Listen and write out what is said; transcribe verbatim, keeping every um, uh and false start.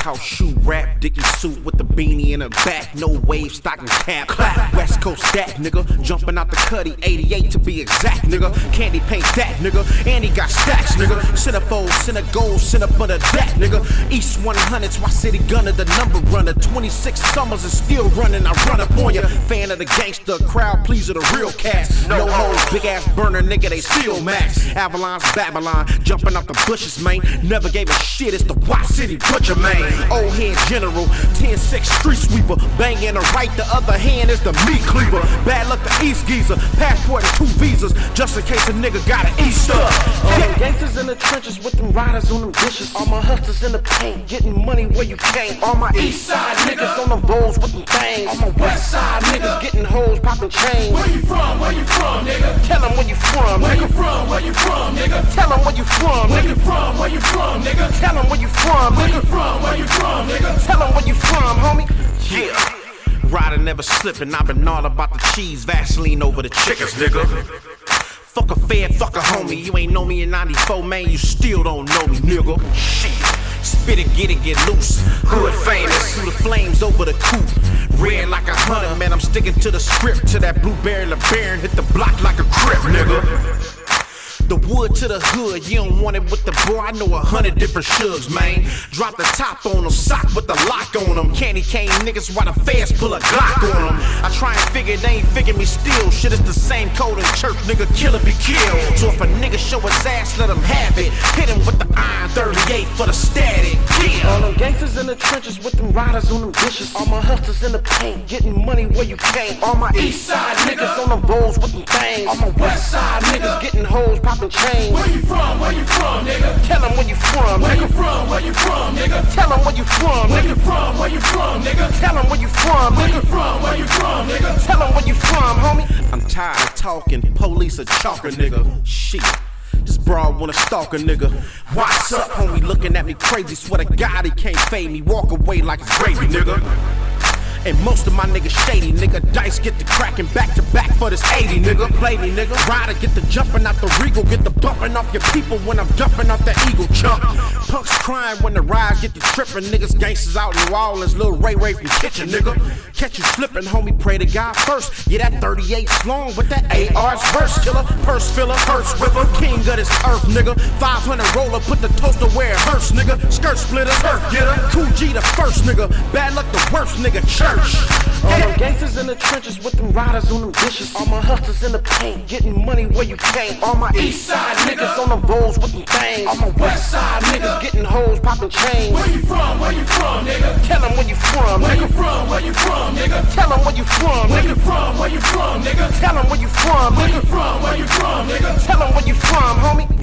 house shoe rap, Dickie suit with the beanie in the back, no wave, stocking cap, clap, West Coast that nigga, jumping out the cutty, eighty-eight to be exact, nigga, candy paint that nigga, and he got stacks, nigga, centerfold, center gold, center under that, nigga, East one hundreds, my city gunner, the number runner, twenty-six summers and still running, I run up on ya, fan of the gangster, crowd pleaser, the real cast, no hoes, big ass burner, nigga, they still max, Avalon's Babylon, jumping out the bushes, man, never gave a shit, it's the White City Butcher, man, old head general, ten six street sweeper, banging the right, the other hand is the meat cleaver, bad luck the East geezer, passport and two visas, just in case a nigga got an Easter. All them gangsters in the trenches with them riders on them dishes, all my hustlers in the paint, getting money where you can't, all my east side niggas on the rolls with them things, all my west side niggas getting hoes, popping chains. Where you from, where you from, nigga? Tell them where you from, Where nigga. you from, where you from, nigga? Tell them where you from, Where nigga. you from, where you from, nigga? Tell them where you from, Where nigga. you from, where you from, nigga? Tell them where you from, homie. Yeah. Rider never slipping, I've been all about the cheese, Vaseline over the chickens, nigga. Fuck a fed, fuck a homie, you ain't know me in ninety-four, man, you still don't know me, nigga. Shit. Spit it, get it, get loose. Hood famous, through the flames over the coupe. Red like a hunter, man, I'm sticking to the script. To that blueberry LeBaron, hit the block like a crip, nigga. The wood to the hood, you don't want it with the boy. I know a hundred different shugs, man. Drop the top on them, sock with the lock on them. Candy cane niggas while the feds pull a Glock on them. I try and figure they ain't figure me still. Shit, it's the same code in church, nigga, kill or be killed. So if a nigga show his ass, let him have it. Hit him with the iron thirty-eight for the static. Yeah. All them gangsters in the trenches with them riders on them dishes. All my hustlers in the paint, getting money where you can't. All my east side niggas on them rolls with them things. All my west side niggas getting hoes, popping chains. Where you from, where you from, nigga? Tell them where you from, Where you nigga. from, where you from, nigga? Tell them where you from, Where you nigga. from, where you from, nigga? Tell them where you from, Where you nigga. from, where you from, nigga? Tell them where you from, homie. I'm tired of talking, police are chalker, nigga. Shit. This broad wanna stalk a nigga. What's up, homie? Looking at me crazy. Swear to God, he can't fade me. Walk away like it's gravy, nigga. And most of my niggas shady, nigga. Dice get the cracking back to back for this eighty, nigga. Play me, nigga. Rider get the jumping out the regal, get the bumping off your people when I'm jumping off that eagle chump. Punks crying when the rides get the tripping, niggas gangsters out in New Orleans, little Ray Ray from Kitchen, nigga. Catch you slipping, homie. Pray to God first. Yeah, that thirty-eight's long, but that A R's verse killer, purse filler, purse whipper, king of this earth, nigga. five hundred roller, put the toaster where it hurts, nigga. Skirt splitter, earth getter, Cool G the first, nigga. Bad luck the worst, nigga. Church. All them gangsters in the trenches with them riders on them dishes. All my hustlers in the paint, getting money where you can't. All my east side niggas on the rolls with them things. All my west side niggas getting hoes, popping chains. Where you from, where you from, nigga? Tell them where you from, Where you nigga. from, where you from, nigga? Tell them where you from, Where you nigga. from, where you from, nigga? Tell them where you from, Where nigga. you from, where you from, nigga? Tell them where you from, homie.